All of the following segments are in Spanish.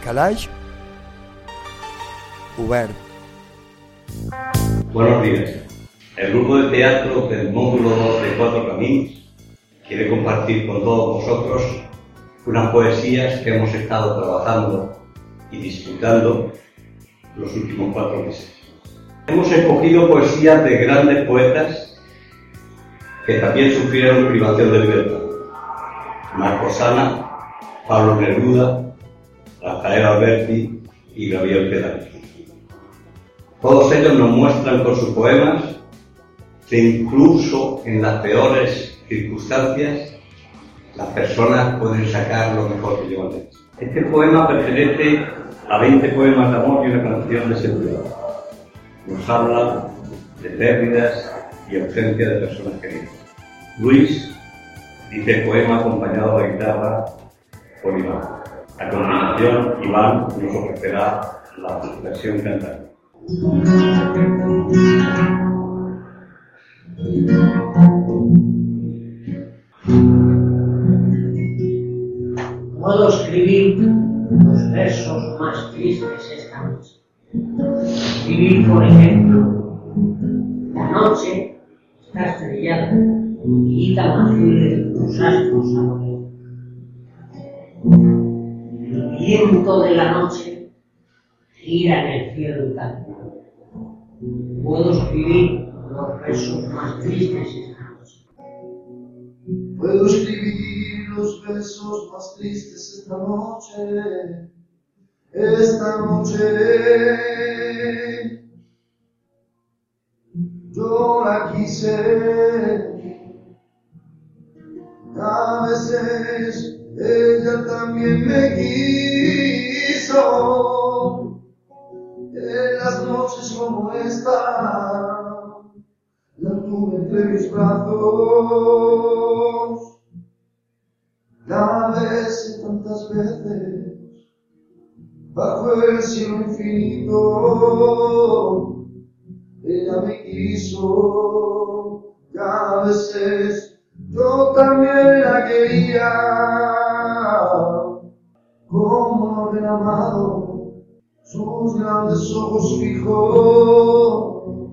Calaix obert. Buenos días. El grupo de teatro del módulo 2 de Cuatro Caminos quiere compartir con todos vosotros unas poesías que hemos estado trabajando y disfrutando los últimos 4 meses. Hemos escogido poesías de grandes poetas que también sufrieron privación de libertad. Marcos Sana, Pablo Neruda, Rafael Alberti y Gabriel Peral. Todos ellos nos muestran con sus poemas que incluso en las peores circunstancias las personas pueden sacar lo mejor que llevan dentro. Este poema pertenece a 20 poemas de amor y una canción de seguridad. Nos habla de pérdidas y ausencia de personas queridas. Luis dice el poema acompañado de guitarra por Iván. A continuación, Iván nos ofrecerá la versión cantada. Puedo escribir los versos más tristes esta noche. Escribir, por ejemplo, la noche está estrellada y quita azul de los astros a lo lejos. El viento de la noche gira en el cielo y canta. Puedo escribir los versos más tristes esta noche. Puedo escribir los versos más tristes esta noche. Esta noche yo la quise. A veces ella también me quiso. En las noches como esta la tuve entre mis brazos. La besé tantas veces bajo el cielo infinito. Ella me quiso y a veces yo también la quería. Como no haber amado sus grandes ojos fijos.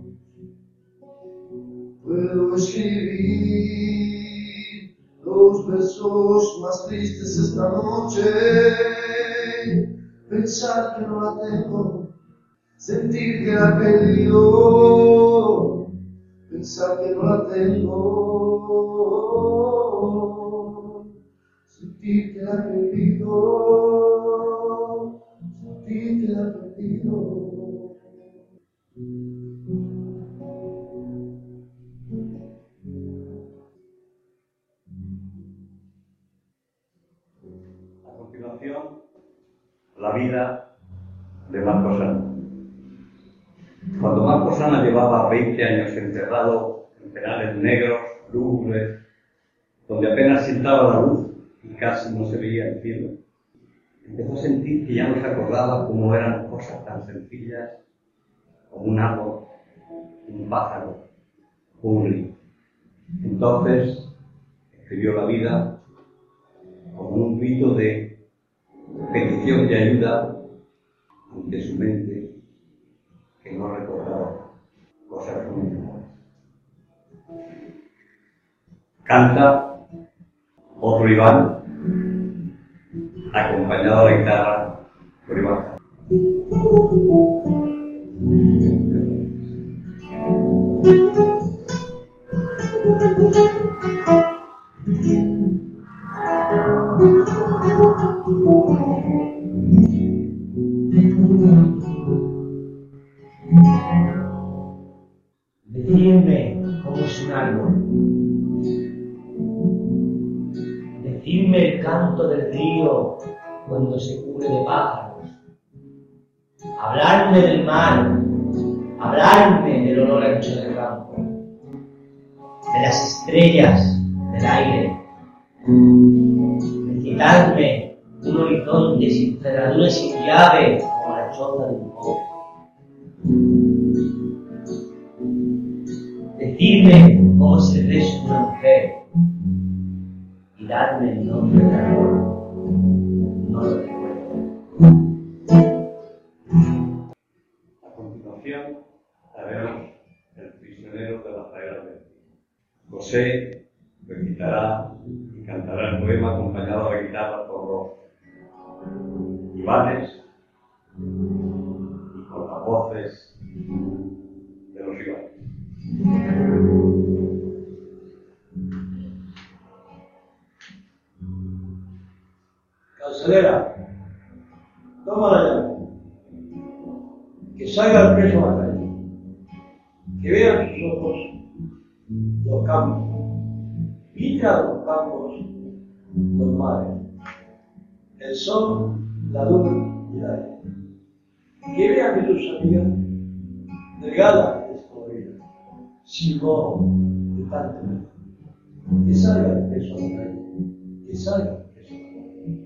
Puedo escribir los versos más tristes esta noche. Pensar que no la tengo, sentir que la he perdido. Pensar que no la tengo, sentir que la he perdido. Sentir que la he perdido. A continuación, la vida de Marcos Sana. Cuando Marcos Sana llevaba 20 años enterrado en penales negros, lúgubres, donde apenas entraba la luz y casi no se veía el cielo, empezó a sentir que ya no se acordaba cómo eran cosas tan sencillas como un árbol, un pájaro, un río. Entonces escribió la vida como un grito de petición de ayuda ante su mente que no recordaba cosas muy mejores. Canta otro Iván, acompañado de la guitarra por Iván. Decidme cómo es un árbol. Decidme el canto del río cuando se cubre de pájaros. Hablarme del mar, hablarme del olor ancho del campo, de las estrellas, del aire. Recitarme un horizonte sin cerradura y sin llave como la choza de un pobre. Decidme cómo es el beso de una mujer y darme el nombre del amor. No lo recuerdo. José recitará y cantará el poema acompañado a la guitarra por los Ivanes y con las voces de los Ivanes. Carcelera, toma la llave. Que salga el preso a la calle. Que vean sus ojos los campos. Mira los campos, los mares. El sol, la luna y el aire. Que vean que tus amigas, delgadas y descoloridas, sin modo de tanto miedo. Que salga el preso a la calle. Que salga el preso a la calle.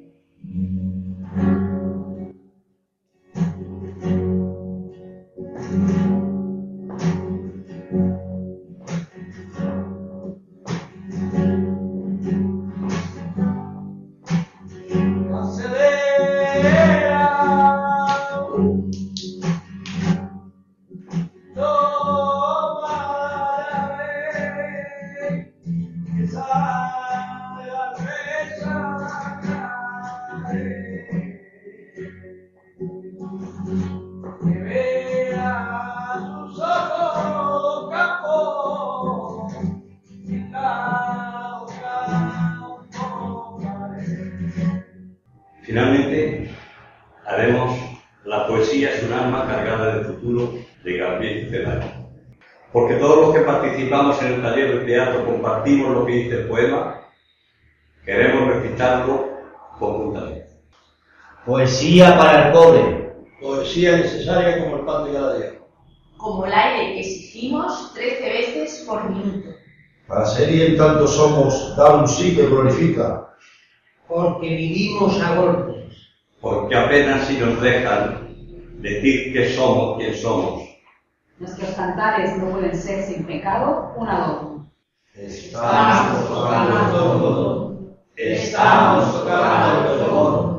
Finalmente, haremos La poesía es un alma cargada de futuro de Gabriel Celaya. Porque todos los que participamos en el taller de teatro compartimos lo que dice el poema, queremos recitarlo conjuntamente. Poesía para el pobre. Poesía necesaria como el pan de cada día. Como el aire que exigimos 13 veces por minuto. Para ser y en tanto somos, da un sí que glorifica. Porque vivimos a golpes. Porque apenas si nos dejan decir que somos quien somos. Nuestros cantares no pueden ser sin pecado un adorno. Estamos tocando todo. Estamos tocando todo.